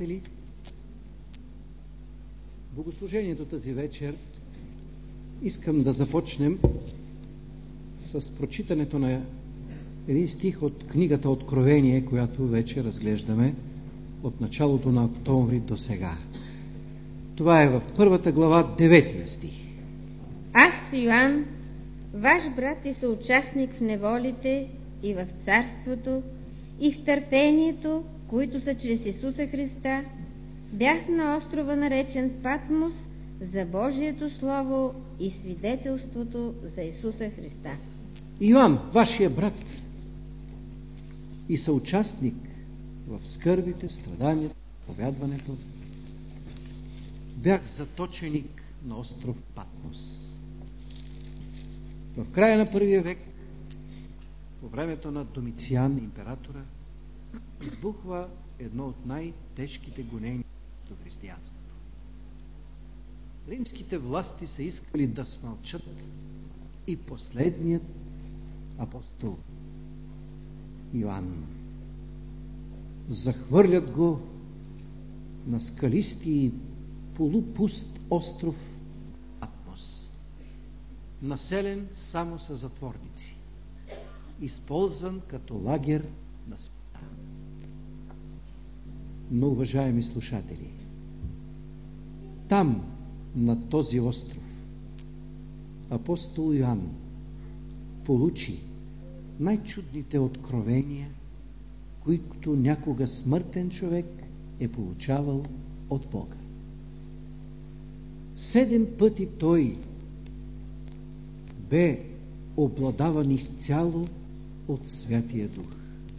приятели! Богослужението тази вечер искам да започнем с прочитането на един стих от книгата Откровение, която вече разглеждаме от началото на октомври до сега. Това е в първата глава, 9 стих. Аз, Йоан, ваш брат и съучастник в неволите и в царството и в търпението, които са чрез Исуса Христа, бях на острова наречен Патмос за Божието Слово и свидетелството за Исуса Христа. Йоан, вашия брат и съучастник в скърбите, в страданията, в повядването, бях заточеник на остров Патмос. В края на първия век, по времето на Домициан, императора, избухва едно от най-тежките гонения до християнството. Римските власти са искали да смълчат и последният апостол Йоан. Захвърлят го на скалисти и полупуст остров Патмос, населен само с затворници, използван като лагер на смъртта. Но, уважаеми слушатели, там, на този остров, апостол Йоан получи най-чудните откровения, които някога смъртен човек е получавал от Бога. 7 пъти той бе обладаван изцяло от Святия Дух.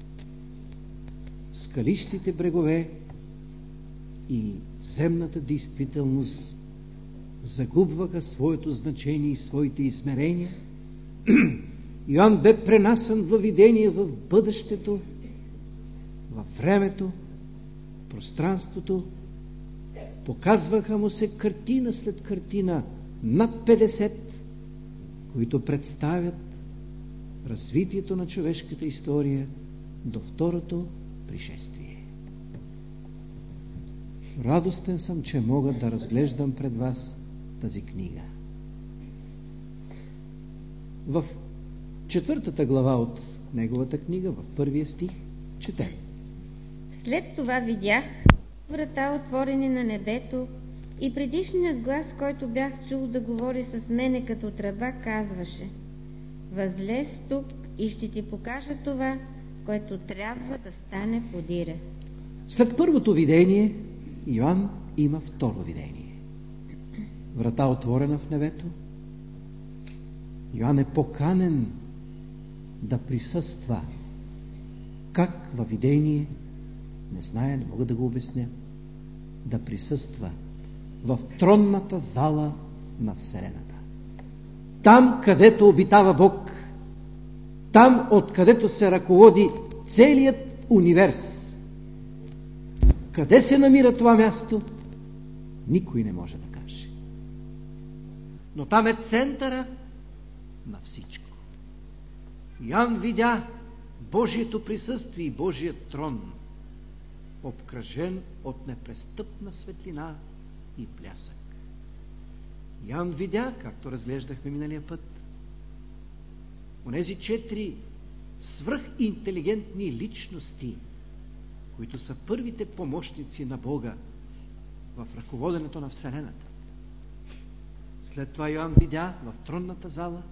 Скалистите брегове и земната действителност загубваха своето значение и своите измерения. Йоан бе пренасан във видение в бъдещето, във времето, пространството. Показваха му се картина след картина, над 50, които представят развитието на човешката история до второто пришествие. Радостен съм, че мога да разглеждам пред вас тази книга. В 4 глава от неговата книга, в 1 стих, четем. След това видях врата отворени на небето и предишният глас, който бях чул да говори с мене като тръба, казваше: възлез тук и ще ти покажа това, което трябва да стане подире. След първото видение, Йоан има второ видение. Врата отворена в небето. Йоан е поканен да присъства. Как във видение? Не зная, не мога да го обясня. Да присъства в тронната зала на Вселената. Там, където обитава Бог. Там, откъдето се ръководи целият универс. Къде се намира това място? Никой не може да каже. Но там е центъра на всичко. Йоан видя Божието присъствие и Божият трон, обкръжен от непрестъпна светлина и блясък. Йоан видя, както разглеждахме миналия път, онези 4 свръхинтелигентни личности, които са първите помощници на Бога в ръководенето на Вселената. След това Йоан видя в тронната зала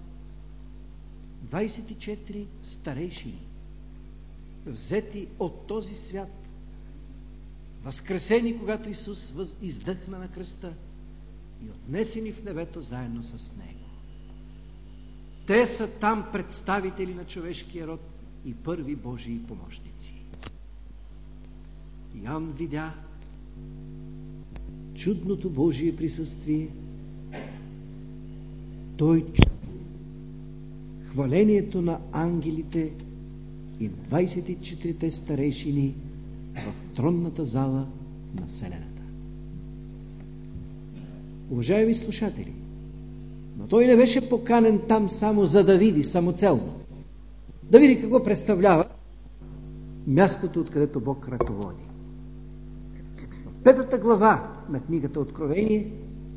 24 старейшини, взети от този свят, възкресени, когато Исус издъхна на кръста и отнесени в небето заедно с Него. Те са там представители на човешкия род и първи Божии помощници. Йоан видя чудното Божие присъствие. Той чу хвалението на ангелите и на 24-те старейшини в тронната зала на Вселената. Уважаеми слушатели, но той не беше поканен там само за да види самоцелно, да види какво представлява мястото, откъдето Бог ръководи. петата глава на книгата Откровение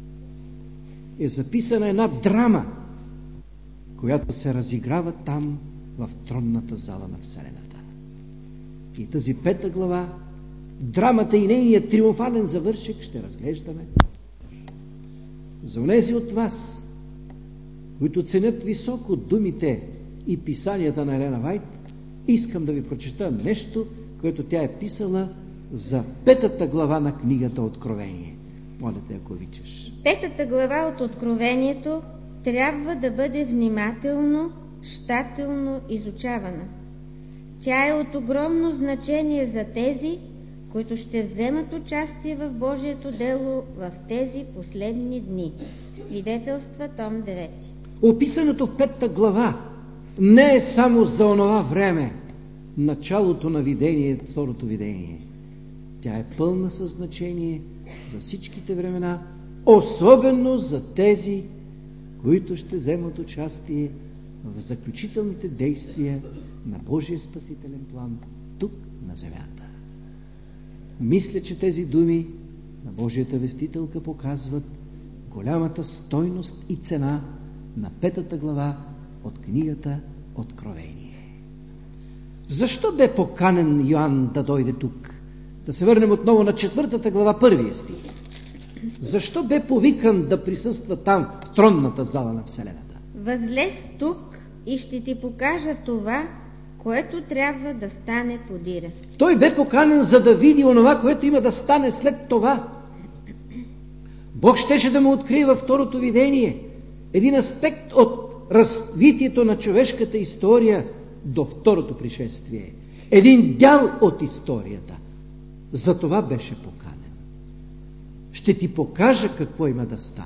е записана една драма, която се разиграва там в тронната зала на Вселената. И тази пета глава, драмата и нейният триумфален завършек ще разглеждаме. За онези от вас, които ценят високо думите и писанията на Елена Вайт, искам да ви прочета нещо, което тя е писала за петата глава на книгата Откровение. Моля те, ако обичаш. Петата глава от Откровението трябва да бъде внимателно, щателно изучавана. Тя е от огромно значение за тези, които ще вземат участие в Божието дело в тези последни дни. Свидетелства, том 9. Описаното в петата глава не е само за онова време, началото на видение, второто видение. Тя е пълна със значение за всичките времена, особено за тези, които ще вземат участие в заключителните действия на Божия спасителен план тук на земята. Мисля, че тези думи на Божията вестителка показват голямата стойност и цена на петата глава от книгата Откровение. Защо бе поканен Йоанн да дойде тук? Да се върнем отново на 4 глава, 1 стих. Защо бе повикан да присъства там, в тронната зала на Вселената? Възлез тук и ще ти покажа това, което трябва да стане подира. Той бе поканен, за да види онова, което има да стане след това. Бог щеше да му открие във второто видение един аспект от развитието на човешката история до второто пришествие. Един дял от историята. За това беше поканен. Ще ти покажа какво има да стане.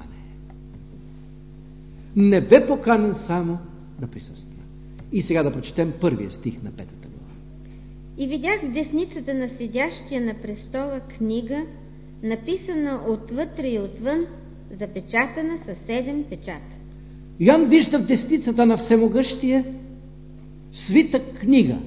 Не бе поканен само да присъства. И сега да прочетем 1 стих на 5 глава. И видях в десницата на седящия на престола книга, написана отвътре и отвън, запечатана със 7 печата. Йоанн вижда в десницата на Всемогъщия свита книга.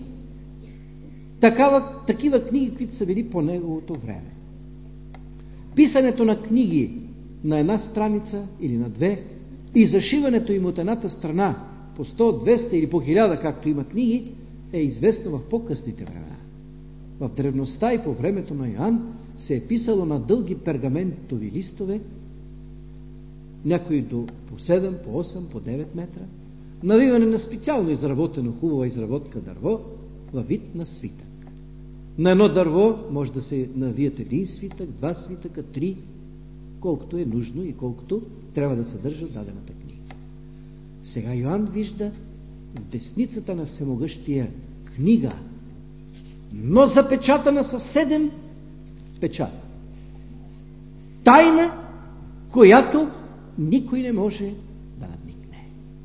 Такива книги, които са били по неговото време. Писането на книги на една страница или на две и зашиването им от едната страна по 100, 200 или по 1000, както има книги, е известно в по-късните времена. В древността и по времето на Йоанн се е писало на дълги пергаментови листове, някои по 7, по 8, по 9 метра, навиване на специално изработено хубава изработка дърво във вид на свитък. На едно дърво може да се навият 1 свитък, 2 свитъка, 3, колкото е нужно и колкото трябва да съдържа дадената книга. Сега Йоанн вижда в десницата на Всемогъщия книга, но запечатана със 7 печата. Тайна, която никой не може да надникне.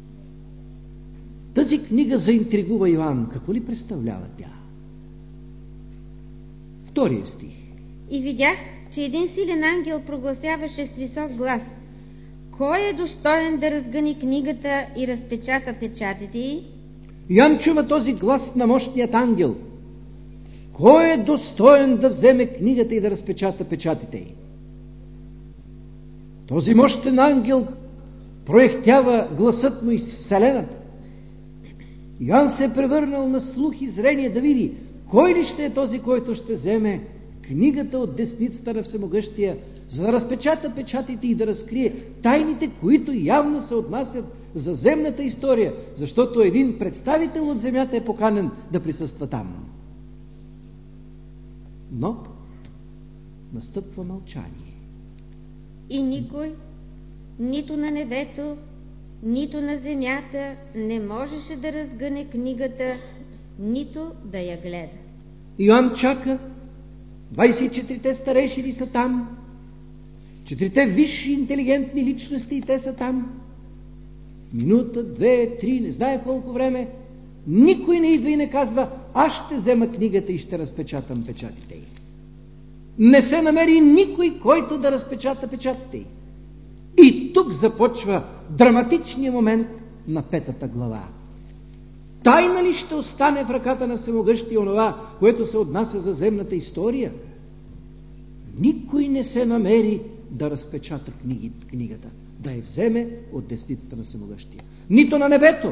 Тази книга заинтригува Йоанн. Какво ли представлява тя? 2 стих. И видях, че един силен ангел прогласяваше с висок глас: кой е достоен да разгъни книгата и разпечата печатите й? Йоанн чува този глас на мощният ангел. Кой е достоен да вземе книгата и да разпечата печатите й? Този мощен ангел проехтява гласът му из Вселената. Йоанн се е превърнал на слух и зрение да види кой ли ще е този, който ще вземе книгата от десницата на Всемогъщия, за да разпечата печатите и да разкрие тайните, които явно се отнасят за земната история, защото един представител от земята е поканен да присъства там. Но настъпва мълчание. И никой, нито на небето, нито на земята, не можеше да разгъне книгата, нито да я гледа. Йоанн чака, 24-те старейшини са там, 4-те висши интелигентни личности и те са там. Минута, 2, 3, не знае колко време, никой не идва и не казва: аз ще взема книгата и ще разпечатам печатите й. Не се намери никой, който да разпечата печатите й. И тук започва драматичният момент на 5 глава. Тайна ли ще остане в ръката на Всемогъщия онова, което се отнася за земната история? никой не се намери да разпечата книгата, да я вземе от десницата на Всемогъщия. Нито на небето.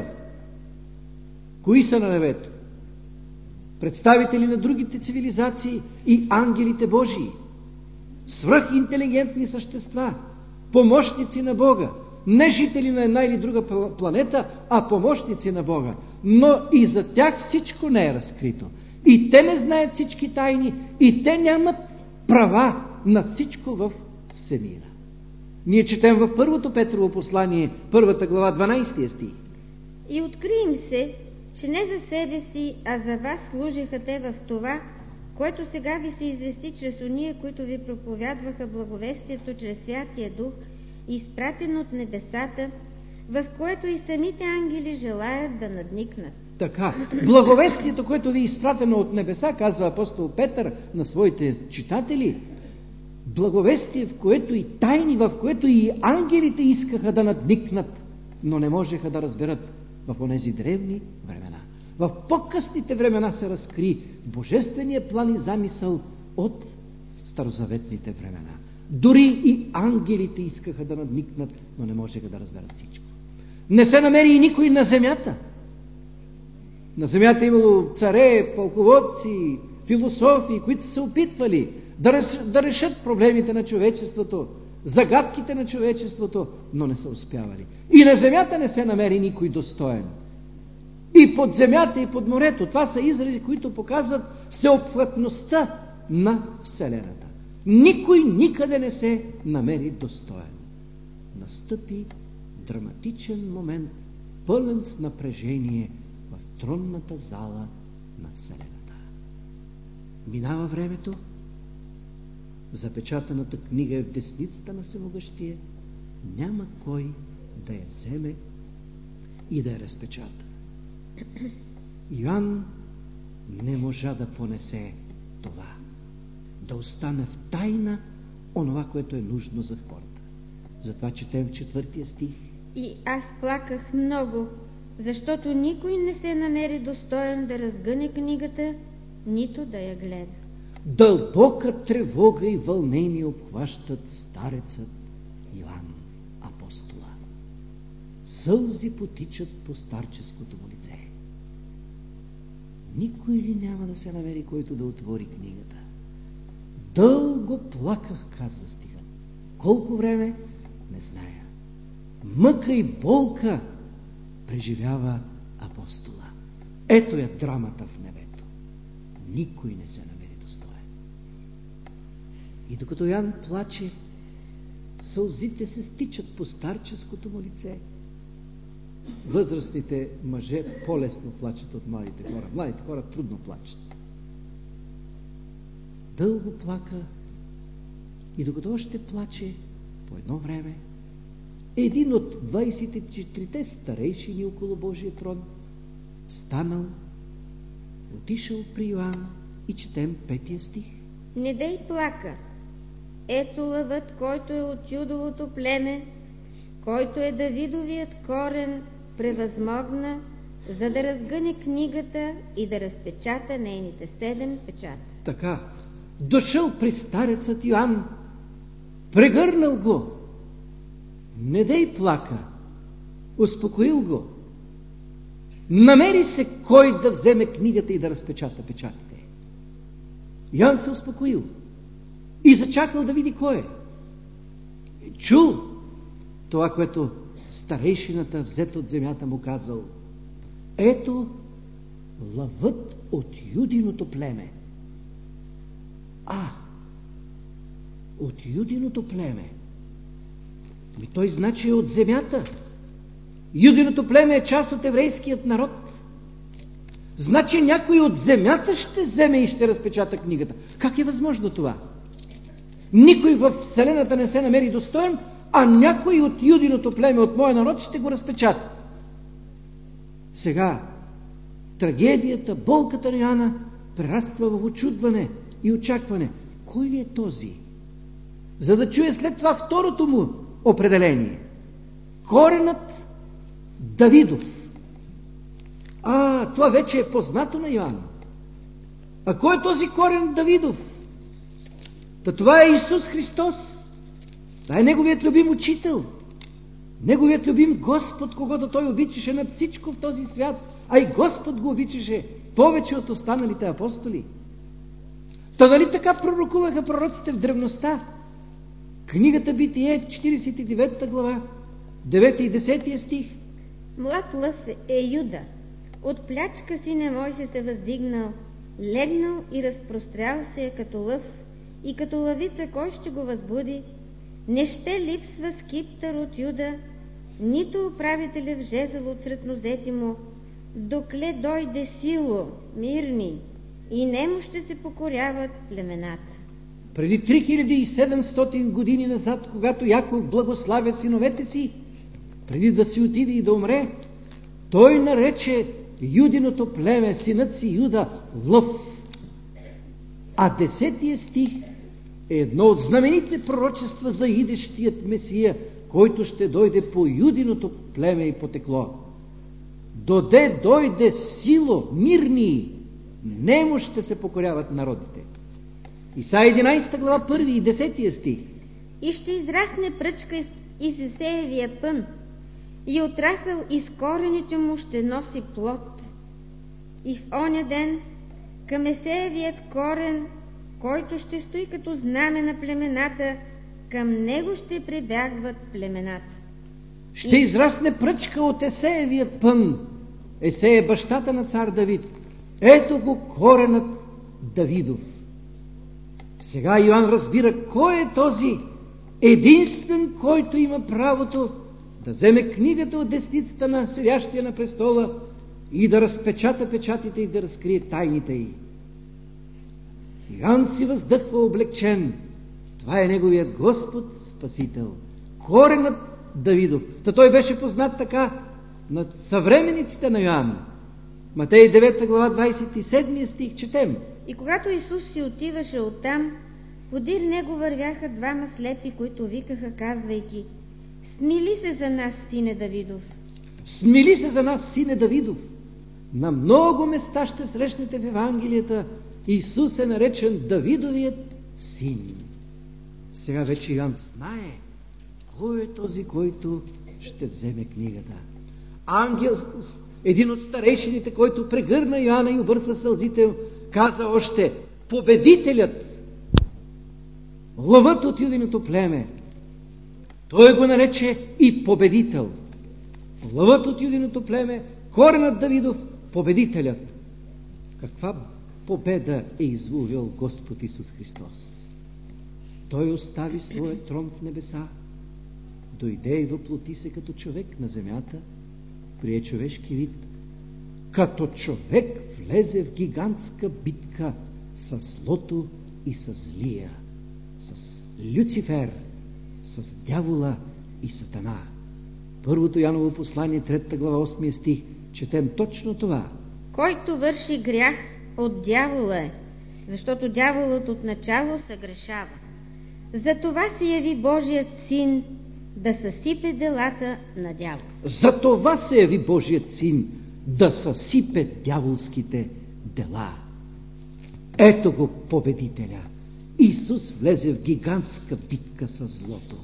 Кои са на небето? Представители на другите цивилизации и ангелите Божии. Свръхинтелигентни същества, помощници на Бога. Не жители на една или друга планета, а помощници на Бога. Но и за тях всичко не е разкрито. И те не знаят всички тайни, и те нямат права над всичко в всемира. Ние четем в първото Петрово послание, 1 глава, 12 стих. И откри им се, че не за себе си, а за вас служиха те в това, което сега ви се извести чрез ония, които ви проповядваха благовестието чрез Святия Дух, изпратен от небесата, в което и самите ангели желаят да надникнат. Така, благовестието, което ви е изпратено от небеса, казва апостол Петър на своите читатели, благовестие, в което и тайни, в което и ангелите искаха да надникнат, но не можеха да разберат в онези древни времена. В по-късните времена се разкри божествения план и замисъл от старозаветните времена. Дори и ангелите искаха да надникнат, но не можеха да разберат всичко. Не се намери и никой на земята. На земята имало царе, пълководци, философи, които са се опитвали да решат проблемите на човечеството, загадките на човечеството, но не са успявали. И на земята не се намери никой достоен. И под земята, и под морето. Това са изрази, които показват всеобхватността на Вселената. Никой никъде не се намери достоен. Настъпи драматичен момент, пълен с напрежение в тронната зала на Вселената. Минава времето, запечатаната книга е в десницата на Всемогъщия, няма кой да я вземе и да я разпечата. Йоан не можа да понесе това, да остане в тайна онова, което е нужно за хората. Затова четем в 4 стих. И аз плаках много, защото никой не се намери достоен да разгъне книгата, нито да я гледа. Дълбока тревога и вълнение обхващат старецът Йоан апостола. Сълзи потичат по старческото му лице. Никой ли няма да се намери, който да отвори книгата? Дълго плаках, казва стиха. Колко време? Не зная. Мъка и болка преживява апостола. Ето я драмата в небето. Никой не се намери достоен. И докато Йоан плаче, сълзите се стичат по старческото му лице. Възрастните мъже по-лесно плачат от младите хора. Младите хора трудно плачат. Дълго плака и докато още плаче, по едно време, един от 24-те старейшини около Божия трон станал, отишъл при Йоан и четем 5 стих. Не дей плака. Ето лъвът, който е от Юдовото племе, който е Давидовият корен, превъзмогна, за да разгъне книгата и да разпечата нейните 7 печата. Така, дошъл при старецът Йоан, прегърнал го, не дей плака, успокоил го. Намери се кой да вземе книгата и да разпечата печатите. Йоан се успокоил и зачакал да види кой е. Чул това, което старейшината, взет от земята, му казал. Ето лъвът от Юдиното племе. От Юдиното племе. И той значи е от земята. Юдиното племе е част от еврейският народ. Значи някой от земята ще вземе и ще разпечата книгата. Как е възможно това? Никой в Вселената не се намери достоен, а някой от Юдиното племе, от моя народ, ще го разпечата. Сега трагедията, болката на Йоана прераства в очудване и очакване. Кой ли е този? За да чуе след това второто му определение. Коренът Давидов. Това вече е познато на Йоан. А кой е този корен Давидов? Това е Исус Христос. Това е Неговият любим учител. Неговият любим Господ, когото Той обичаше над всичко в този свят, а и Господ го обичаше повече от останалите апостоли. Та нали така пророкуваха пророците в древността? Книгата Битие, 49 глава, 9 и 10 стих. Млад лъв е Юда, от плячка си не Мойше се въздигнал, легнал и разпрострял се като лъв, и като лъвица кой ще го възбуди? Не ще липсва скиптър от Юда, нито управителев жезъл от среднозети му, докле дойде сило, мирни, и нему ще се покоряват племената. Преди 3700 години назад, когато Яков благославя синовете си, преди да си отиде и да умре, той нарече Юдиното племе, синът си Юда, лъв. А 10 стих е едно от знамените пророчества за идещият Месия, който ще дойде по Юдиното племе и потекло. Доде дойде сило, мирни, нему ще се покоряват народите. Исаия 11 глава 1 и 10 стих. И ще израсне пръчка из Есеевия пън, и отрасъл из корените му ще носи плод. И в оня ден към Есеевият корен, който ще стои като знаме на племената, към него ще прибягват племената. Ще израсне пръчка от Есеевият пън. Есей е бащата на цар Давид. Ето го коренът Давидов. Сега Йоан разбира кой е този единствен, който има правото да вземе книгата от десницата на седящия на престола и да разпечата печатите и да разкрие тайните й. Йоан си въздъхва облегчен. Това е неговият Господ Спасител, коренът Давидов. Та той беше познат така на съвременниците на Йоан. Матей 9 глава 27 стих четем. И когато Исус си отиваше оттам, подир него вървяха двама слепи, които викаха, казвайки: смили се за нас, сине Давидов. Смили се за нас, сине Давидов. На много места ще срещнете в Евангелията Исус е наречен Давидовият син. Сега вече Йоан знае кой е този, който ще вземе книгата. Ангел, един от старейшините, който прегърна Йоанна и обърса сълзите, каза още: победителят, лъвът от Юдиното племе. Той го нарече и победител. Лъвът от Юдиното племе, коренът Давидов, победителят. Каква победа е извоювал Господ Исус Христос? Той остави своя трон в небеса, дойде и въплоти се като човек на земята, прие човешки вид. Като човек влезе в гигантска битка с злото и с злия, с Люцифер, с дявола и сатана. Първото Яново послание, 3 глава, 8 стих, четем точно това. Който върши грях, от дявола е, защото дяволът отначало съгрешава. Затова се яви Божият син да съсипе делата на дявола. Затова се яви Божият син да съсипе дяволските дела. Ето го победителя. Исус влезе в гигантска битка с злото.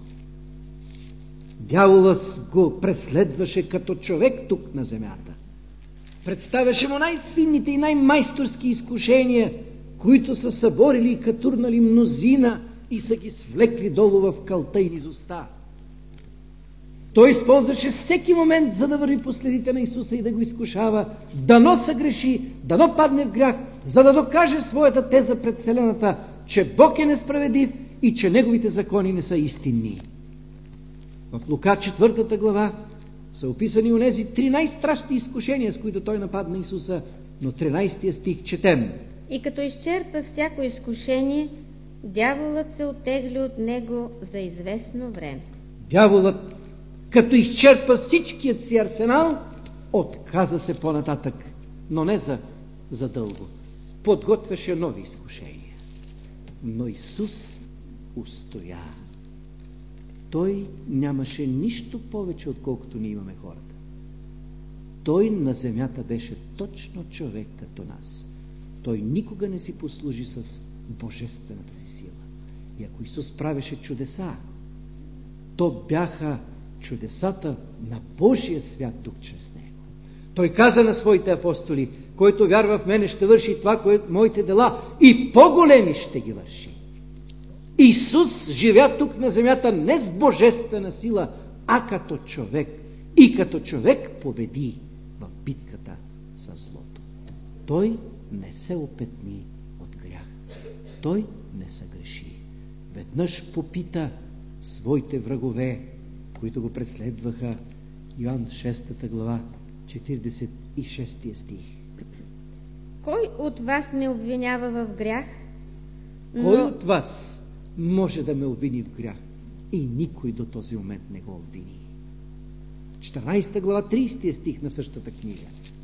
Дяволът го преследваше като човек тук на земята. Представяше му най-финните и най-майсторски изкушения, които са съборили и катурнали мнозина и са ги свлекли долу в калта и низостта. Той използваше всеки момент, за да върви по следите на Исуса и да го изкушава, дано съгреши, дано падне в грях, за да докаже своята теза пред вселената, че Бог е несправедлив и че Неговите закони не са истинни. В Лука 4 глава са описани онези 13 страшни изкушения, с които той нападна Исуса, но 13 стих четем. И като изчерпа всяко изкушение, дяволът се оттегли от него за известно време. Дяволът, като изчерпа всичкият си арсенал, отказа се по-нататък, но не за дълго. Подготвяше нови изкушения. Но Исус устоя. Той нямаше нищо повече, отколкото ние имаме хората. Той на земята беше точно човек като нас. Той никога не си послужи с божествената си сила. И ако Исус правеше чудеса, то бяха чудесата на Божия свят Дух чрез Него. Той каза на своите апостоли: който вярва в мене, ще върши това, което моите дела, и по-големи ще ги върши. Исус живя тук на земята не с божествена сила, а като човек. И като човек победи в битката с злото. Той не се опетни от грях. Той не съгреши. Веднъж попита своите врагове, които го преследваха, Йоан 6 глава, 46 стих. Кой от вас ме обвинява в грях? Кой от вас може да ме обвини в грях? И никой до този момент не го обвини. 14 глава, 30 стих на същата книга.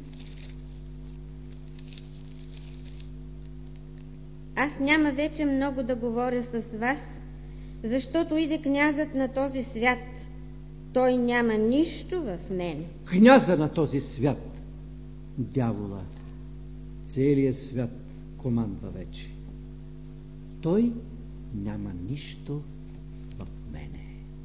Аз няма вече много да говоря с вас, защото иде князът на този свят. Той няма нищо в мене. Княза на този свят, дявола, целият свят командва вече. Той няма нищо в мене.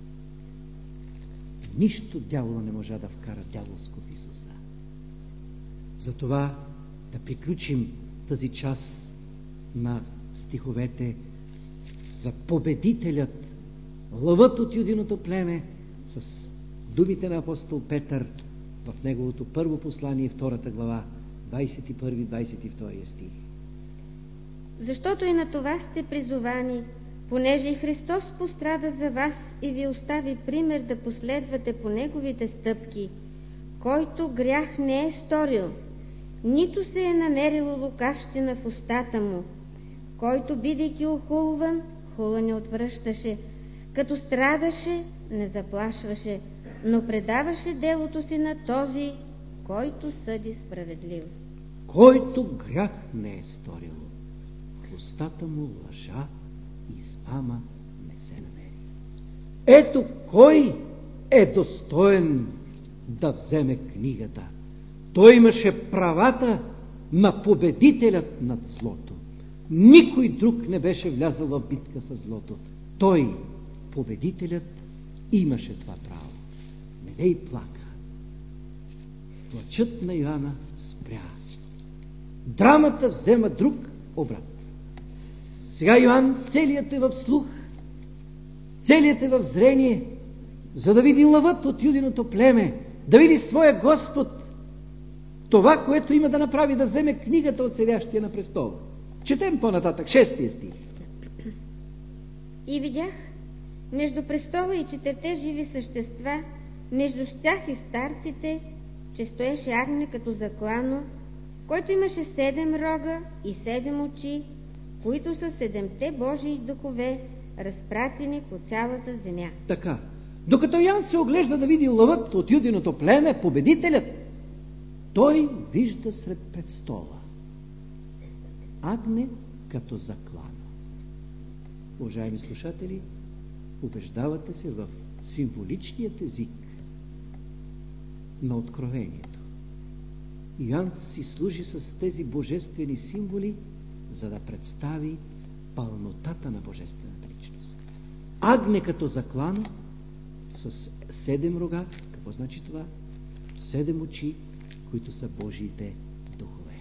Нищо дявола не можа да вкара дяволско в Исуса. Затова да приключим тази част на стиховете за победителят, лъвът от юдиното племе, с думите на апостол Петър в неговото първо послание, 2 глава, 21-22 стих. Защото и на това сте призовани, понеже и Христос пострада за вас и ви остави пример да последвате по Неговите стъпки, който грях не е сторил, нито се е намерило лукавщина в устата му, който, бидейки охулван, хула не отвръщаше, като страдаше, не заплашваше, но предаваше делото си на този, който съди справедливо. Който грях не е сторил, в устата му лъжа и измама не се намери. Ето кой е достоен да вземе книгата. Той имаше правата на победителят над злото. Никой друг не беше влязъл в битка с злото. Той, победителят, имаше това право. Не дей плака. Плачът на Йоанна спря. Драмата взема друг обрат. Сега Йоан целият е в слух, целият е в зрение, за да види лъвът от юдиното племе, да види своя Господ, това, което има да направи, да вземе книгата от седящия на престола. Четем по-нататък, 6 стих. И видях между престола и 4 живи същества, между тях и старците, че стоеше агне като заклано, който имаше 7 рога и 7 очи, които са 7 Божии духове, разпратени по цялата земя. Така, докато Йоан се оглежда да види лъвът от юдиното племе, победителят, той вижда сред престола агне като заклано. Уважаеми слушатели, убеждавате се в символичният език на откровението. Йоан си служи с тези божествени символи, за да представи пълнотата на божествената личност. Агне като заклано, с 7 рога. Какво значи това? 7 очи, които са Божиите духове.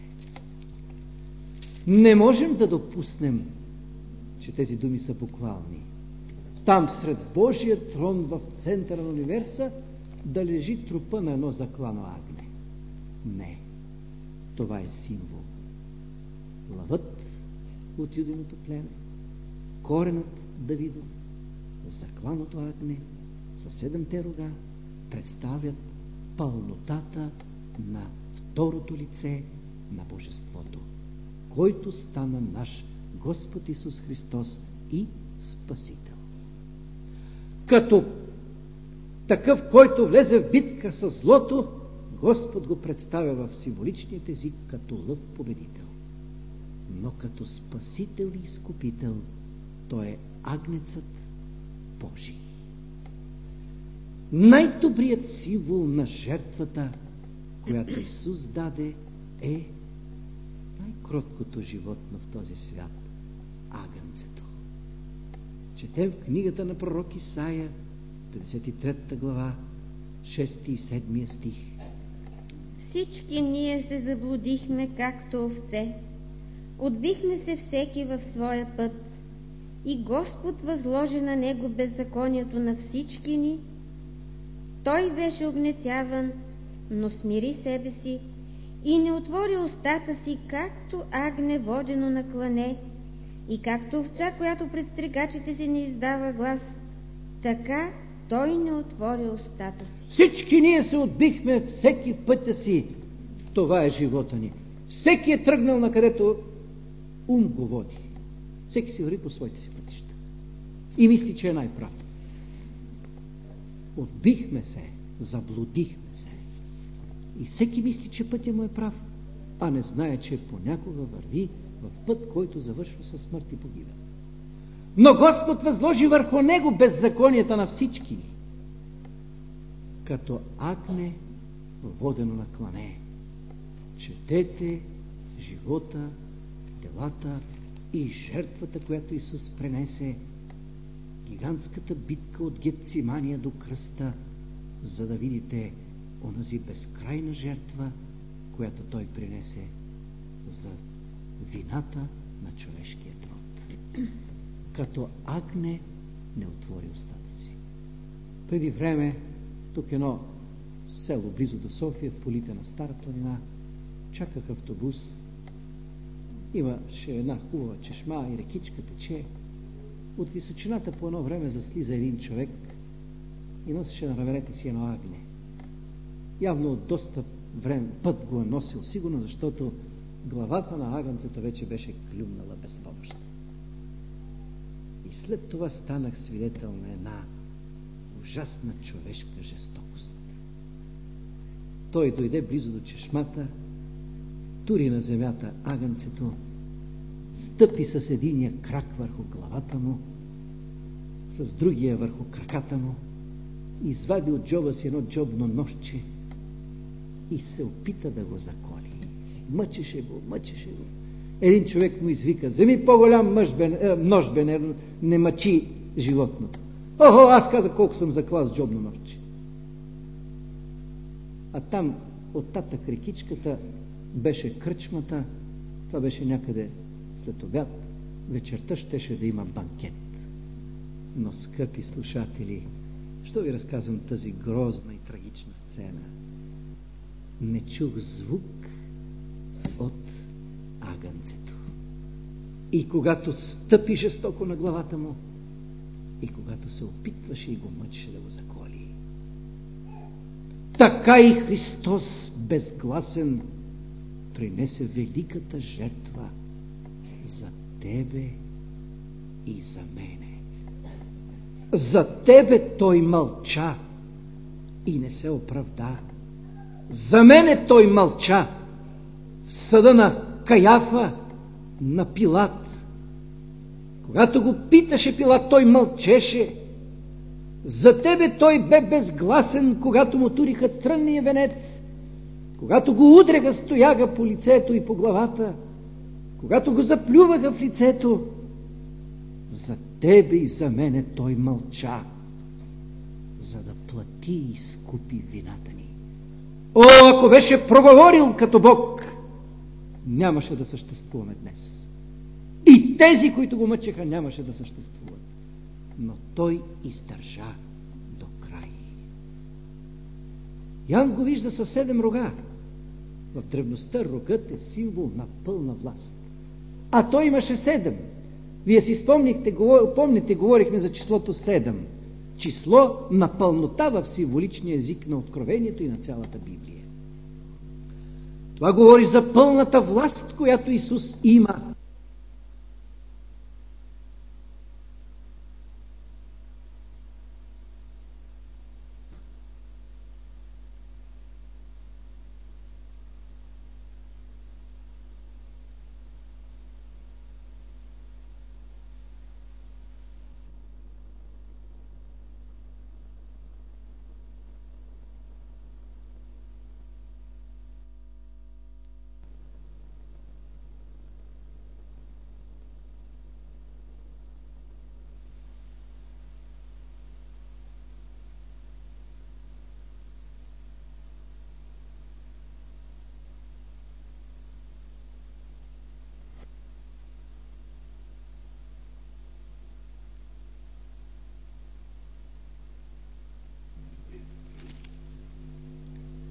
Не можем да допуснем, че тези думи са буквални. Там сред Божия трон в центъра на универса да лежи трупа на едно заклано агне. Не. Това е символ. Лъвът от юдиното племе, коренът Давидов, закланото агне със 7 рога представят пълнотата на второто лице на Божеството, който стана наш Господ Исус Христос и Спасител. Като такъв, който влезе в битка с злото, Господ го представя в символичният език като лъв победител. Но като Спасител и Изкупител, той е агнецът Божий. Най-добрият символ на жертвата, която Исус даде, е най-кроткото животно в този свят – агънцето. Четем в книгата на пророк Исаия, 53 глава, 6 и 7 стих. Всички ние се заблудихме, както овце. Отбихме се всеки в своя път. И Господ възложи на него беззаконието на всички ни. Той беше огнетяван, но смири себе си и не отвори устата си, както агне водено на клане, и както овца, която пред стригачите си не издава глас, така той не отвори устата си. Всички ние се отбихме всеки в пътя си. Това е живота ни. Всеки е тръгнал на където ум го води. Всеки си върви по своите си пътища. И мисли, че е най-прав. Отбихме се, заблудихме се. И всеки мисли, че пътя му е прав, а не знае, че понякога върви в път, който завършва със смърт и погибел. Но Господ възложи върху него беззаконията на всички, като агне водено на клане. Четете живота, делата и жертвата, която Исус пренесе, гигантската битка от Гетсимания до кръста, за да видите онази безкрайна жертва, която Той принесе за вината на човешкият род. Като агне не отвори устата си. Преди време, тук едно село близо до София, в полите на Стара планина, чаках автобус. Имаше една хубава чешма и рекичка тече. От височината по едно време заслиза един човек и носеше на раменете си едно агне. Явно от доста път го е носил, сигурно, защото главата на агънцето вече беше клюмнала безпомощно. И след това станах свидетел на една ужасна човешка жестокост. Той дойде близо до чешмата, тури на земята агънцето, стъпи с единия крак върху главата му, с другия върху краката му, извади от джоба си едно джобно ножче и се опита да го заколи. Мъчеше го. Един човек му извика: вземи по-голям нож, бе, не мъчи животното. Охо, аз казах колко съм заклал с джобно ножче. А там оттатък рекичката беше кръчмата, това беше някъде след обяд, вечерта щеше да има банкет. Но, скъпи слушатели, що ви разказвам тази грозна и трагична сцена? Не чух звук от агънцето. И когато стъпи жестоко на главата му, и когато се опитваше и го мъчеше да го заколи, така и Христос безгласен принесе великата жертва за тебе и за мене. За тебе Той мълча и не се оправда. За мене Той мълча в съда на Каяфа, на Пилат. Когато го питаше Пилат, той мълчеше. За тебе Той бе безгласен, когато му туриха трънния венец, когато го удреха с тояга по лицето и по главата, когато го заплюваха в лицето. За тебе и за мене Той мълча, за да плати и изкупи вината ни. О, ако беше проговорил като Бог, нямаше да съществуваме днес. И тези, които го мъчеха, нямаше да съществуват. Но Той издържа до край. Ян го вижда със 7 рога. В древността рогът е символ на пълна власт. А той имаше 7. Вие си помните, говорихме за числото 7. Число на пълнота в символичния език на Откровението и на цялата Библия. Това говори за пълната власт, която Исус има.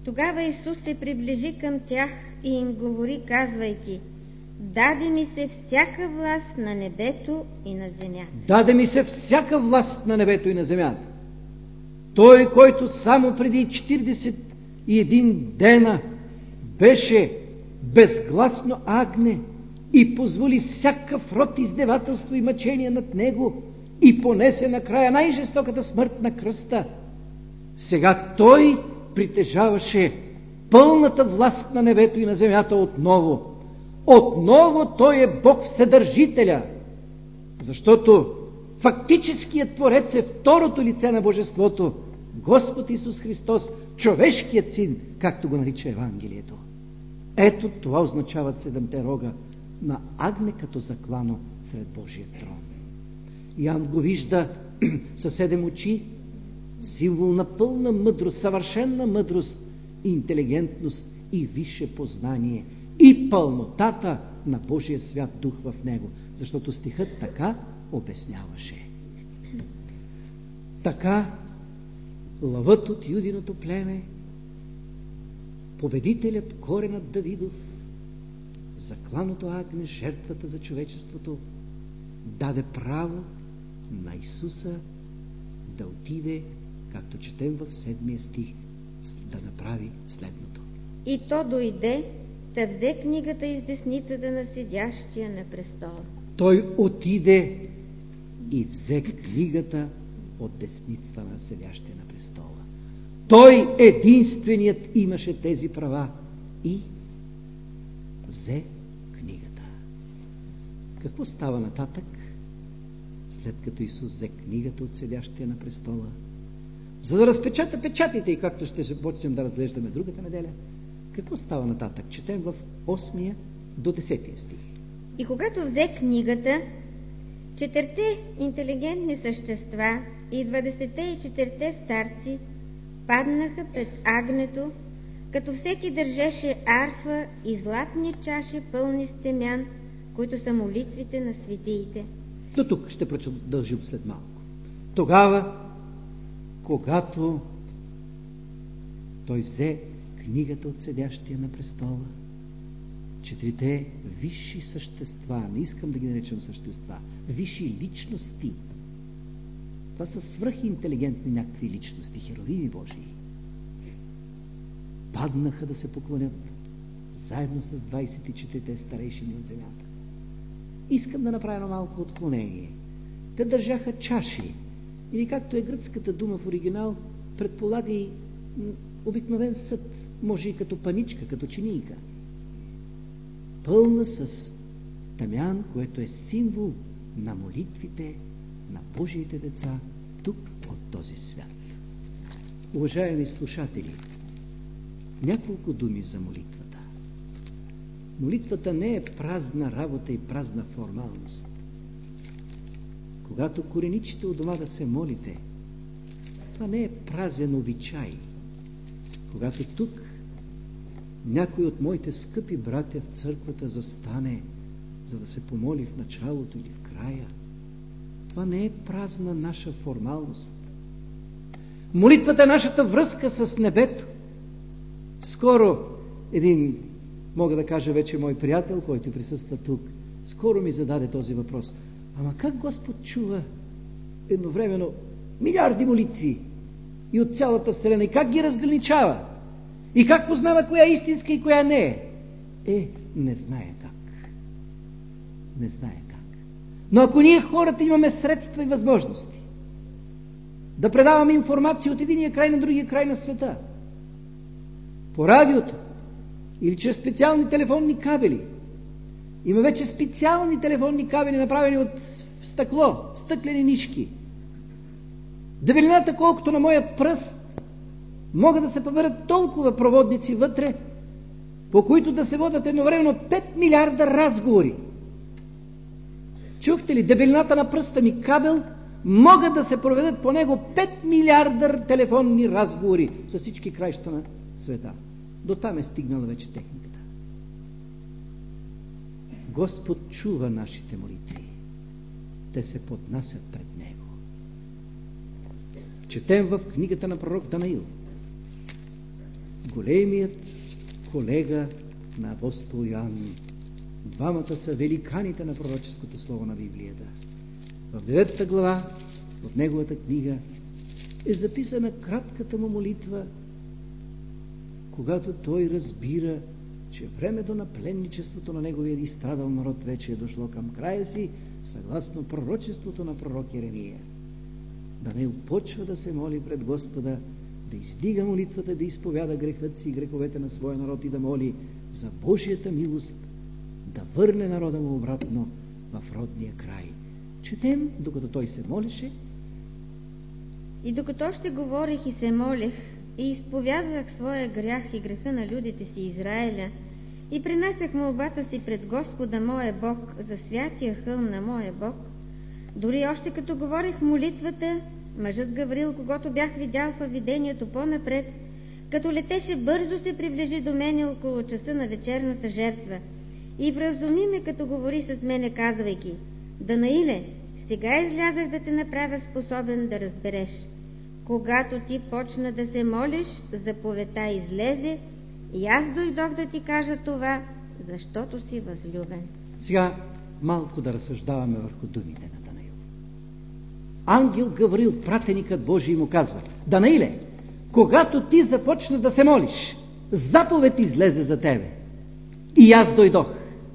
Тогава Исус се приближи към тях и им говори, казвайки: даде ми се всяка власт на небето и на земята. Даде ми се всяка власт на небето и на земята. Той, който само преди 41 дена беше безгласно агне и позволи всякакъв род издевателство и мъчение над него и понесе накрая най-жестоката смърт на кръста, сега той притежаваше пълната власт на небето и на земята отново. Отново той е Бог Вседържителя, защото фактическият Творец е второто лице на Божеството, Господ Исус Христос, човешкият син, както го нарича Евангелието. Ето това означават 7 рога на агне като заклано сред Божия трон. Йоан го вижда със 7 очи, символ на пълна мъдрост, съвършенна мъдрост, интелигентност и висше познание и пълнотата на Божия свят дух в него, защото стихът така обясняваше. Така лъвът от юдиното племе, победителят коренът Давидов, закланото агне, жертвата за човечеството, даде право на Исуса да отиде, както четем в 7 стих, да направи следното. И то дойде, та взе книгата из десницата на седящия на престола. Той отиде и взе книгата от десницата на седящия на престола. Той единственият имаше тези права и взе книгата. Какво става нататък, след като Исус взе книгата от седящия на престола? За да разпечата печатите, и както ще се почнем да разглеждаме другата неделя, какво става нататък? Четем в 8 до 10 стих. И когато взе книгата, 4 интелигентни същества и 24 старци паднаха пред агнето, като всеки държеше арфа и златни чаши пълни с темян, които са молитвите на светиите. До тук ще продължим след малко. Тогава, когато той взе книгата от седящия на престола, 4 висши същества, не искам да ги наричам същества, висши личности, това са свръхинтелигентни някакви личности, херовими Божии, паднаха да се поклонят заедно с 24 старейшини от земята. Искам да направя малко отклонение. Те държаха чаши, или както е гръцката дума в оригинал, предполага и обикновен съд, може и като паничка, като чинийка, пълна с тамян, което е символ на молитвите на Божиите деца тук от този свят. Уважаеми слушатели, няколко думи за молитвата. Молитвата не е празна работа и празна формалност. Когато кореничите у дома да се молите, това не е празен обичай. Когато тук някой от моите скъпи братя в църквата застане, за да се помоли в началото или в края, това не е празна наша формалност. Молитвата е нашата връзка с небето. Скоро един, мога да кажа вече мой приятел, който присъства тук, скоро ми зададе този въпрос. Ама как Господ чува едновременно милиарди молитви и от цялата вселена? И как ги разграничава? И как познава коя е истинска и коя не е? Не знае как. Не знае как. Но ако ние хората имаме средства и възможности да предаваме информация от единия край на другия край на света, по радиото или чрез специални телефонни кабели, има вече специални телефонни кабели, направени от стъкло, стъклени нишки. Дебелината, колкото на моят пръст, могат да се поберат толкова проводници вътре, по които да се водят едновременно 5 милиарда разговори. Чухте ли? Дебелината на пръста ми кабел, могат да се проведат по него 5 милиарда телефонни разговори с всички краища на света. До там е стигнала вече техниката. Господ чува нашите молитви. Те се поднасят пред Него. Четем в книгата на пророк Данаил. големият колега на апостол Йоан. Двамата са великаните на пророческото слово на Библията. В 9 глава от неговата книга е записана кратката му молитва, когато той разбира, че времето на пленничеството на неговия изстрадал народ вече е дошло към края си, съгласно пророчеството на пророк Еремия. Данаил почва да се моли пред Господа, да издига молитвата, да изповяда грехът си и греховете на своя народ и да моли за Божията милост да върне народа му обратно в родния край. Четем, докато той се молеше. И докато още говорих и се молех, и изповядвах своя грях и греха на людите си Израиля, и принасях молбата си пред Господа моя Бог за святия хълм на моя Бог, дори още като говорих молитвата, мъжът Гаврил, когато бях видял във видението по-напред, като летеше бързо, се приближи до мене около часа на вечерната жертва и вразуми ме, като говори с мене, казвайки: Данаиле, сега излязах да те направя способен да разбереш. Когато ти почна да се молиш, заповедта излезе и аз дойдох да ти кажа това, защото си възлюбен. Сега малко да разсъждаваме върху думите на Данаил. Ангел Гаврил, пратеникът Божий, му казва: Данаиле, когато ти започна да се молиш, заповед излезе за тебе и аз дойдох.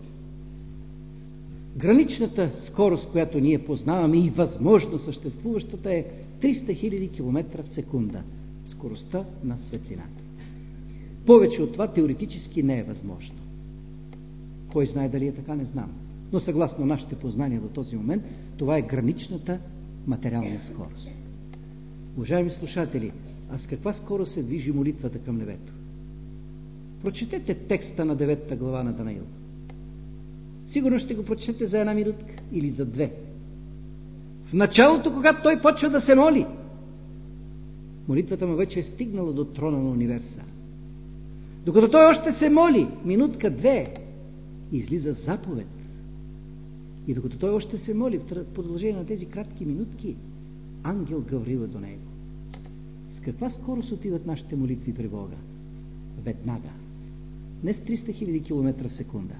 Граничната скорост, която ние познаваме и възможно съществуващата, е 300 000 км в секунда. Скоростта на светлината. Повече от това теоретически не е възможно. Кой знае дали е така, не знам. Но съгласно нашите познания до този момент, това е граничната материална скорост. Уважаеми слушатели, а с каква скорост се движи молитвата към небето? Прочетете текста на 9 глава на Данаил. Сигурно ще го прочетете за 1 минутка или за 2. В началото, когато той почва да се моли, молитвата му вече е стигнала до трона на универса. Докато той още се моли, минутка, 2, излиза заповед. И докато той още се моли, в продължение на тези кратки минутки, ангел Гаврил е до него. С каква скорост отиват нашите молитви при Бога? Веднага. Не с 300 000 км в секунда.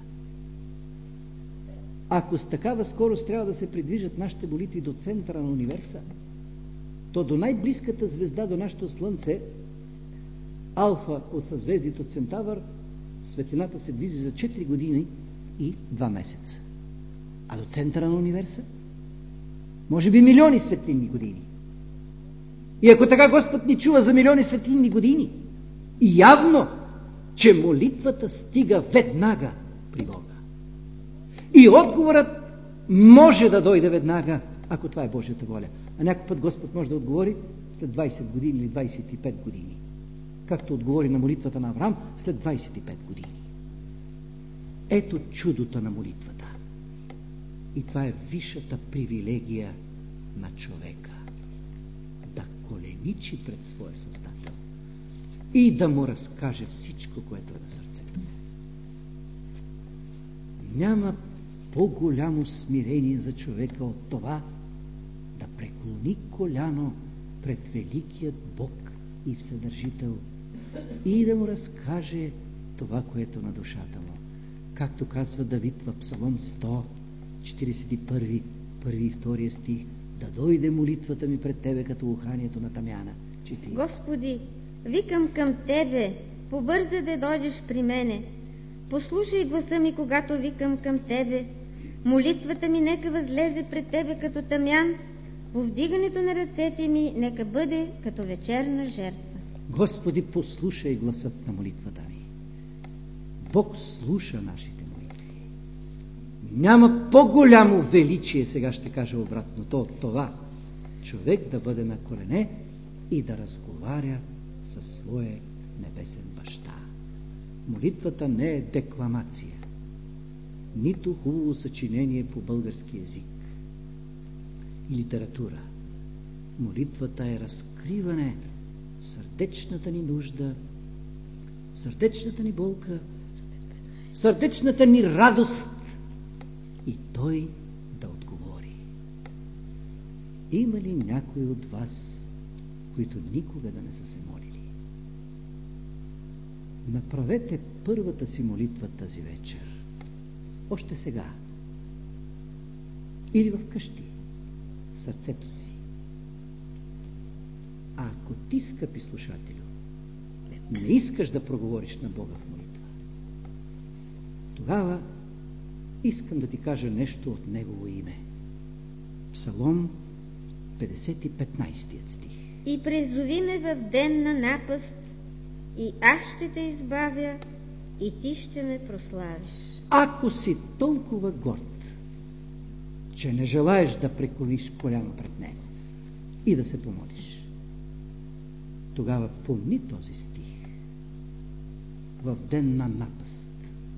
Ако с такава скорост трябва да се придвижат нашите молитви до центъра на универса, то до най-близката звезда, до нашето Слънце, Алфа от съзвездието Центавър, светлината се движи за 4 години и 2 месеца. А до центъра на универса? Може би милиони светлинни години. И ако така Господ ни чува за милиони светлинни години, и явно, че молитвата стига веднага при Бога. И отговорът може да дойде веднага, ако това е Божията воля. А някой път Господ може да отговори след 20 години или 25 години. Както отговори на молитвата на Авраам след 25 години. Ето чудото на молитвата. И това е висшата привилегия на човека. Да коленичи пред своя Създател и да му разкаже всичко, което е на сърцето. Няма по-голямо смирение за човека от това да преклони коляно пред великият Бог и Вседържител и да му разкаже това, което на душата му. Както казва Давид в Псалом 100, 41, 1 и 2 стих: да дойде молитвата ми пред Тебе като уханието на тамяна. Чети. Господи, викам към Тебе, побързай да дойдеш при мене. Послушай гласа ми, когато викам към Тебе. Молитвата ми нека възлезе пред Тебе като тамян, повдигането на ръцете ми нека бъде като вечерна жертва. Господи, послушай гласът на молитвата ми. Бог слуша нашите молитви. Няма по-голямо величие, сега ще кажа обратното, от това човек да бъде на колене и да разговаря със своя небесен баща. Молитвата не е декламация, нито хубаво съчинение по български език и литература. Молитвата е разкриване сърдечната ни нужда, сърдечната ни болка, сърдечната ни радост и Той да отговори. Има ли някой от вас, които никога да не са се молили? Направете първата си молитва тази вечер. Още сега. Или в къщи, в сърцето си. А ако ти, скъпи слушателю, не искаш да проговориш на Бога в молитва, тогава искам да ти кажа нещо от Негово име. Псалом 50-15 стих. И призови ме в ден на напаст, и аз ще те избавя, и ти ще ме прославиш. Ако си толкова горд, че не желаеш да преклониш коляно пред Него и да се помолиш, тогава помни този стих. В ден на напаст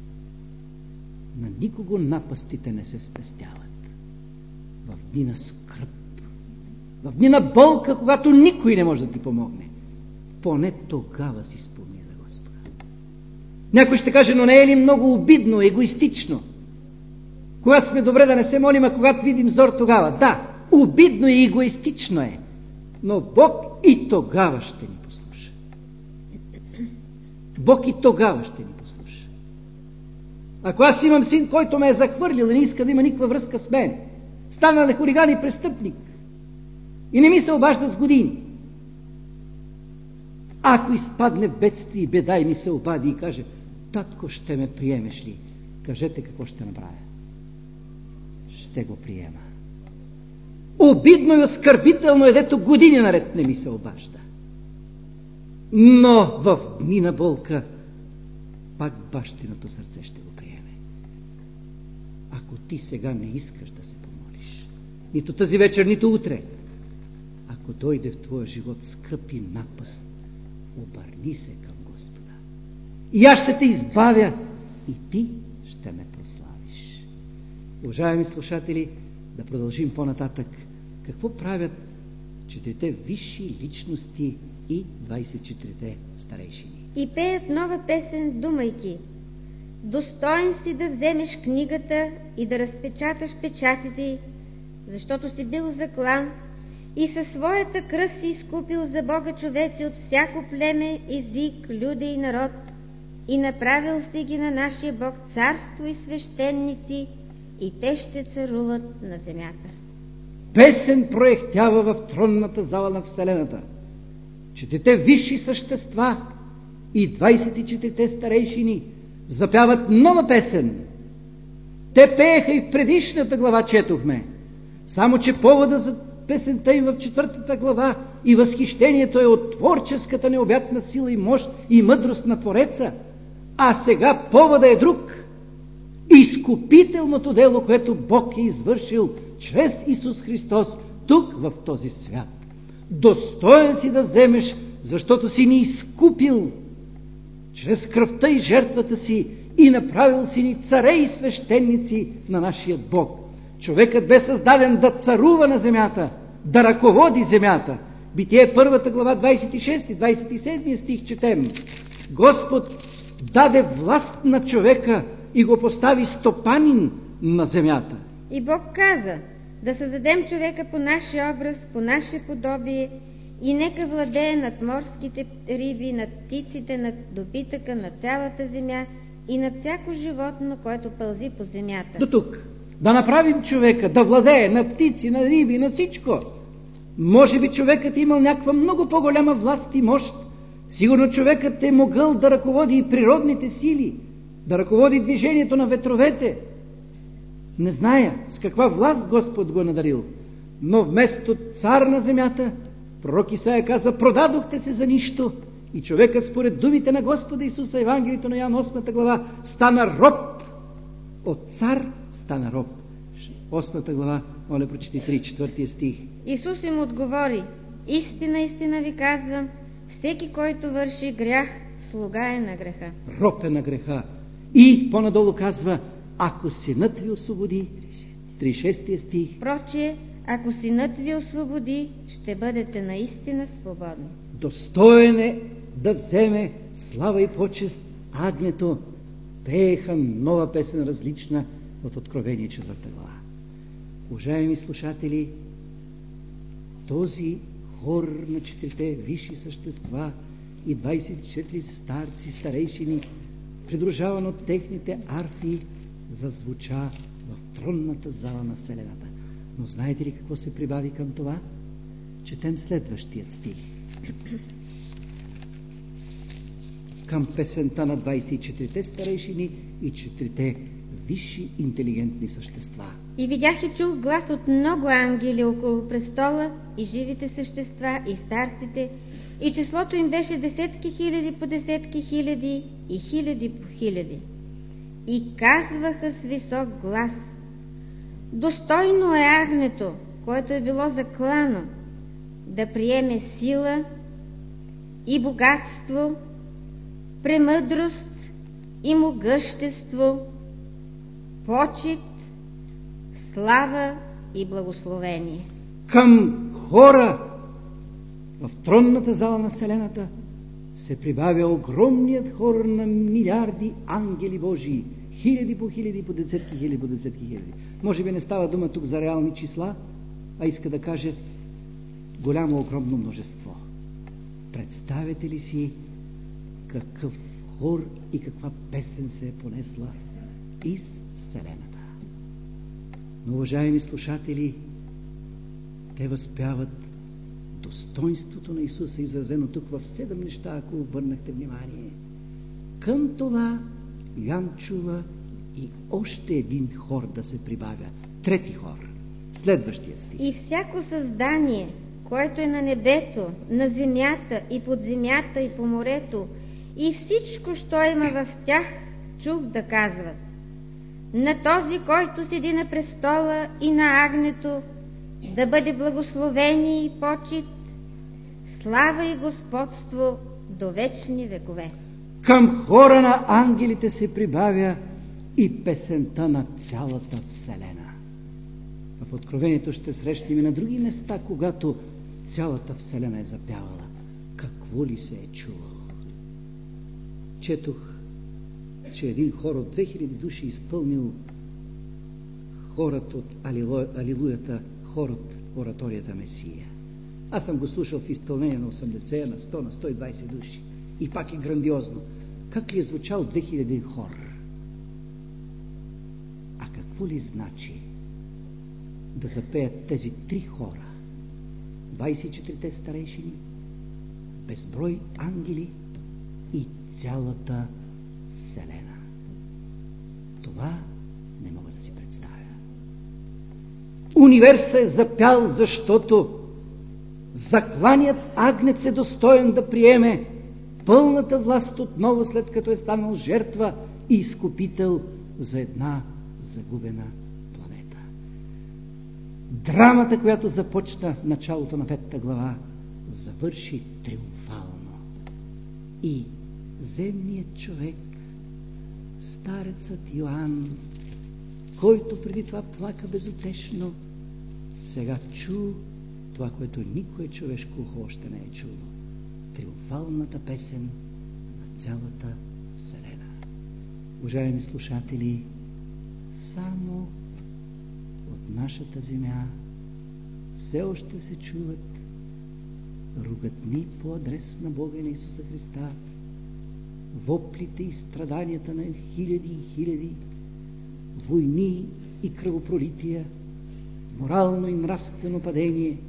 на никого напастите не се спестяват. В дни на скръб, в дни на болка, когато никой не може да ти помогне, поне тогава си спомни за Господа. Някой ще каже, но не е ли много обидно, егоистично, когато сме добре да не се молим, а когато видим зор тогава? Да, обидно и егоистично е, но Бог и тогава ще ни послуша. Бог и тогава ще ни послуша. Ако аз имам син, който ме е захвърлил и не иска да има никаква връзка с мен, станал е хулиган и престъпник и не ми се обажда с години, ако изпадне в бедствие и беда и ми се обади и каже, татко, ще ме приемеш ли? Кажете какво ще направя. Ще го приема. Обидно и оскърбително е, дето години наред не ми се обажда. Но в дни на болка пак бащиното сърце ще го приеме. Ако ти сега не искаш да се помолиш, нито тази вечер, нито утре, ако дойде в твоя живот скръп и напаст, обърни се към Господа. И аз ще те избавя, и ти ще ме прославиш. Уважаеми слушатели, да продължим по-нататък. Какво правят 4-те висши личности и 24-те старейшини? И пеят нова песен, думайки: достоен си да вземеш книгата и да разпечаташ печатите, защото си бил заклан и със своята кръв си изкупил за Бога човеци от всяко племе, език, люде и народ, и направил си ги на нашия Бог царство и свещеници, и те ще царуват на земята. Песен проехтява в тронната зала на Вселената. 4-те висши същества и 24-те старейшини запяват нова песен. Те пееха и в предишната глава, четохме. Само че повода за песента им в 4-та глава и възхищението е от творческата необятна сила и мощ и мъдрост на Твореца. А сега повода е друг. Изкупителното дело, което Бог е извършил чрез Исус Христос тук в този свят. Достоен си да вземеш, защото си ни изкупил чрез кръвта и жертвата си и направил си ни царе и свещеници на нашия Бог. Човекът бе създаден да царува на земята, да ръководи земята. Битие 1 глава 26-27 стих четем. Господ даде власт на човека и го постави стопанин на земята. И Бог каза: да създадем човека по нашия образ, по наше подобие, и нека владее над морските риби, над птиците, над добитъка, над цялата земя и над всяко животно, което пълзи по земята. До тук. Да направим човека да владее на птици, на риби, на всичко. Може би човекът е имал някаква много по-голяма власт и мощ. Сигурно човекът е могъл да ръководи и природните сили, да ръководи движението на ветровете. Не зная с каква власт Господ го е надарил, но вместо цар на земята, пророк Исаия казва: продадохте се за нищо. И човекът според думите на Господа Исуса, Евангелието на Ян 8 глава, стана роб. От цар стана роб. 8 глава, моля прочети 3-4 стих. Исус им отговори: истина, истина ви казвам, всеки, който върши грях, слуга е на греха. Роб е на греха. И по-надолу казва: ако синът ви освободи, 36 стих. Прочие, ако синът ви освободи, ще бъдете наистина свободни. Достоен е да вземе слава и почест агнето. Пееха нова песен, различна от Откровение 4 глава. Уважаеми слушатели, този хор на 4-те висши същества и 24 старци, старейшини, придружаван от техните арфи, зазвуча в тронната зала на Вселената. Но знаете ли какво се прибави към това? Четем следващият стих. Към песента на 24-те старейшини и 4-те висши интелигентни същества. И видях и чух глас от много ангели около престола и живите същества и старците, и числото им беше десетки хиляди по десетки хиляди и хиляди по хиляди. И казваха с висок глас: достойно е агнето, което е било заклано, да приеме сила и богатство, премъдрост и могъщество, почит, слава и благословение. Към хора в тронната зала на Вселената се прибавя огромният хор на милиарди ангели Божии, хиляди по десетки хиляди. Може би не става дума тук за реални числа, а иска да каже голямо, огромно множество. Представете ли си какъв хор и каква песен се е понесла из Вселената? Но, уважаеми слушатели, те възпяват достоинството на Исуса, изразено тук в 7 неща, ако обърнахте внимание. Към това Йоан чува и още един хор да се прибавя. Трети хор. Следващият стих. И всяко създание, което е на небето, на земята и под земята и по морето, и всичко, що има в тях, чух да казват: на този, който седи на престола и на агнето, да бъде благословение и почит, слава и господство до вечни векове. Към хора на ангелите се прибавя и песента на цялата Вселена. В Откровението ще срещнем и на други места, когато цялата Вселена е запявала. Какво ли се е чуло? Четох, че един хор от 2000 души изпълнил хорът от Алилуята, хор от ораторията Месия. Аз съм го слушал в изпълнение на 80, на 100, на 120 души. И пак е грандиозно. Как ли е звучал 2000 хор? А какво ли значи да запеят тези 3 хора? 24-те старейшини, безброй ангели и цялата Вселена. Това не мога да си представя. Универсът е запял, защото закланият агнец е достоен да приеме пълната власт отново, след като е станал жертва и изкупител за една загубена планета. Драмата, която започна началото на 5 глава, завърши триумфално. И земният човек, старецът Йоан, който преди това плака безутешно, сега чу това, което никое човешко ухо още не е чуло. Триумфалната песен на цялата Вселена. Уважаеми слушатели, само от нашата земя все още се чуват ругатни по адрес на Бога и на Исуса Христа, воплите и страданията на хиляди и хиляди, войни и кръвопролития, морално и нравствено падение.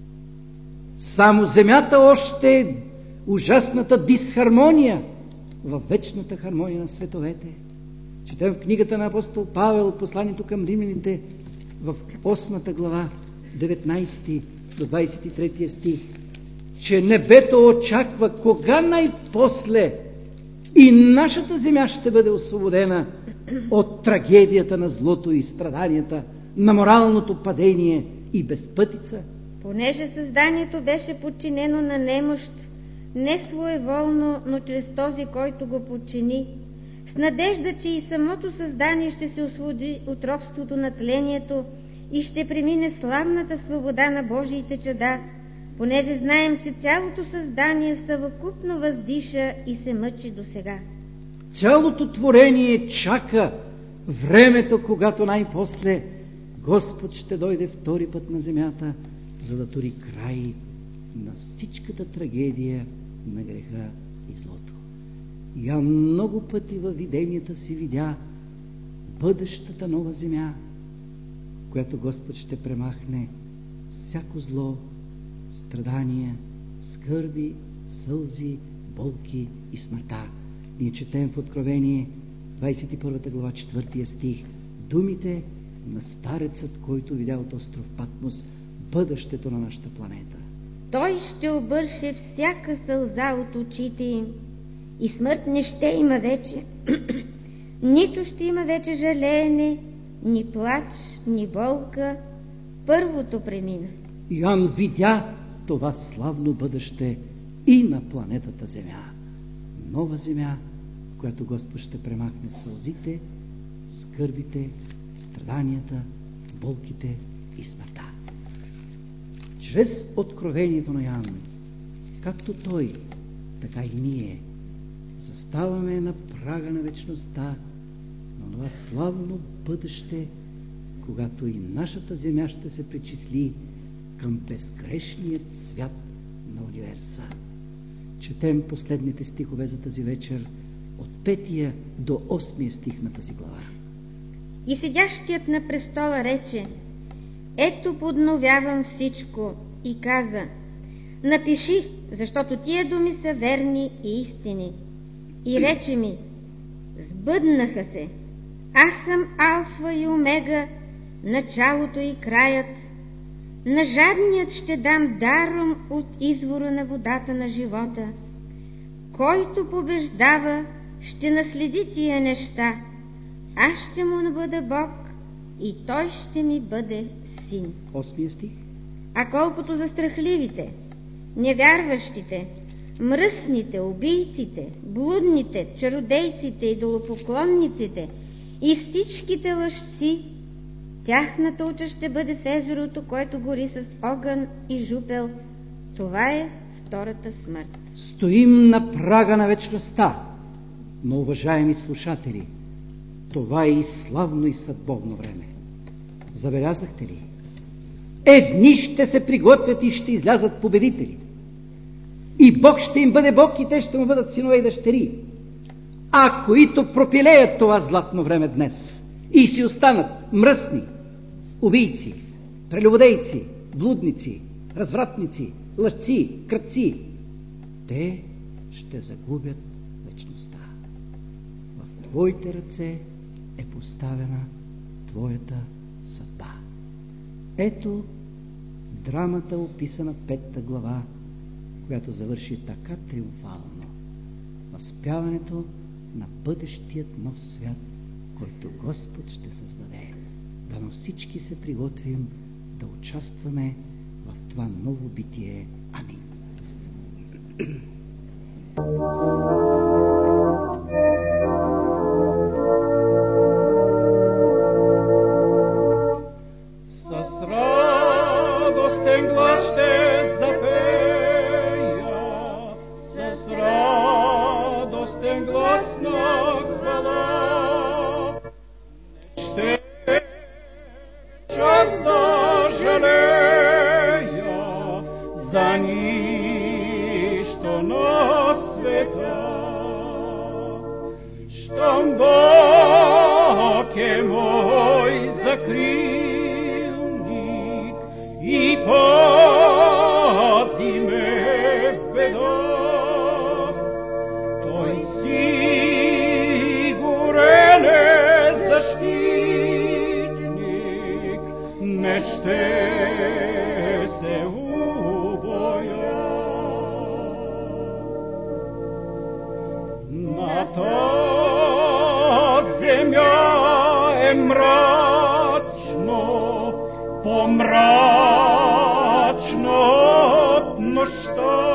Само земята още е ужасната дисхармония във вечната хармония на световете. Четем в книгата на апостол Павел, посланието към римляните, в 8 глава, 19 до 23 стих, че небето очаква кога най-после и нашата земя ще бъде освободена от трагедията на злото и страданията, на моралното падение и безпътица. Понеже създанието беше подчинено на немощ, не своеволно, но чрез този, който го подчини, с надежда, че и самото създание ще се освободи от робството на тлението и ще премине в славната свобода на Божиите чада, понеже знаем, че цялото създание съвкупно въздиша и се мъчи досега. Цялото творение чака времето, когато най-после Господ ще дойде втори път на земята, за да тури край на всичката трагедия на греха и злото. Йоан много пъти във виденията си видя бъдещата нова земя, която Господ ще премахне всяко зло, страдания, скърби, сълзи, болки и смъртта. Ние четем в Откровение 21 глава 4 стих думите на старецът, който видя от остров Патмос бъдещето на нашата планета. Той ще обърше всяка сълза от очите им и смърт не ще има вече. Нито ще има вече жалеене, ни плач, ни болка. Първото премина. Йоан видя това славно бъдеще и на планетата Земя. Нова земя, в която Господ ще премахне сълзите, скърбите, страданията, болките и смъртта. Чрез откровението на Йоан, както той, така и ние, заставаме на прага на вечността, на това славно бъдеще, когато и нашата земя ще се причисли към безгрешният свят на универса. Четем последните стихове за тази вечер от 5 до 8 стих на тази глава. И седящият на престола рече: ето подновявам всичко, и каза: напиши, защото тия думи са верни и истини. И рече ми: сбъднаха се. Аз съм Алфа и Омега, началото и краят. На жадният ще дам даром от извора на водата на живота. Който побеждава, ще наследи тия неща. Аз ще му бъда Бог и той ще ми бъде син. 8 стих. А колкото за страхливите, невярващите, мръсните, убийците, блудните, чародейците, идолопоклонниците и всичките лъжци, тяхната участ ще бъде в езерото, което гори с огън и жупел. Това е втората смърт. Стоим на прага на вечността, но, уважаеми слушатели, това е и славно и съдбовно време. Забелязахте ли? Едни ще се приготвят и ще излязат победители. И Бог ще им бъде Бог, и те ще му бъдат синове и дъщери. А които пропилеят това златно време днес и си останат мръсни, убийци, прелюбодейци, блудници, развратници, лъжци, кръпци, те ще загубят вечността. В твоите ръце е поставена твоята съдба. Ето драмата, описана в 5 глава, която завърши така триумфално. Възпяването на бъдещият нов свят, който Господ ще създаде. Дано всички се приготвим да участваме в това ново битие. Амин. С радостен глас ще запея, с радостен глас на хвала. Ще час да жалея за нищо на света. Щом Бог е мой закрилник и пази ме в беда, той сигурен е защитник, не ще се убоя. На тази земя е мрачно, по-мрачно от нощта.